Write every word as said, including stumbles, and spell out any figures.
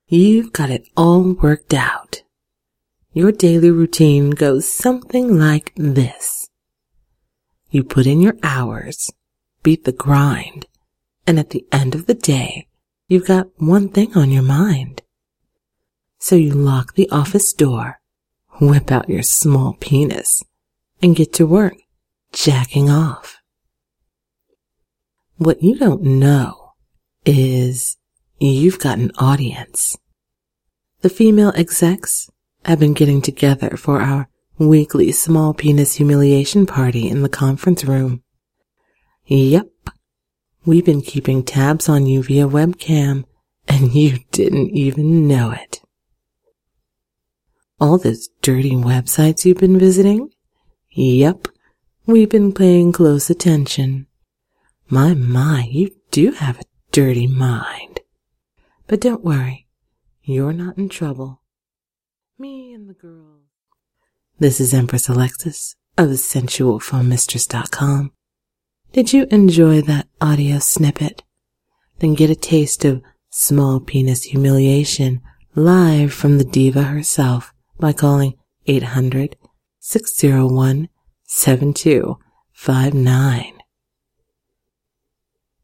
You've got it all worked out. Your daily routine goes something like this. You put in your hours, beat the grind, and at the end of the day, you've got one thing on your mind. So you lock the office door, whip out your small penis, and get to work jacking off. What you don't know is you've got an audience. The female execs have been getting together for our weekly small penis humiliation party in the conference room. Yep, we've been keeping tabs on you via webcam, and you didn't even know it. All those dirty websites you've been visiting? Yep, we've been paying close attention. My, my, you do have a dirty mind. But don't worry, you're not in trouble. Me and the girls. This is Empress Alexis of sensual phone mistress dot com. Did you enjoy that audio snippet? Then get a taste of small penis humiliation live from the diva herself by calling eight hundred, six oh one, seven two five nine.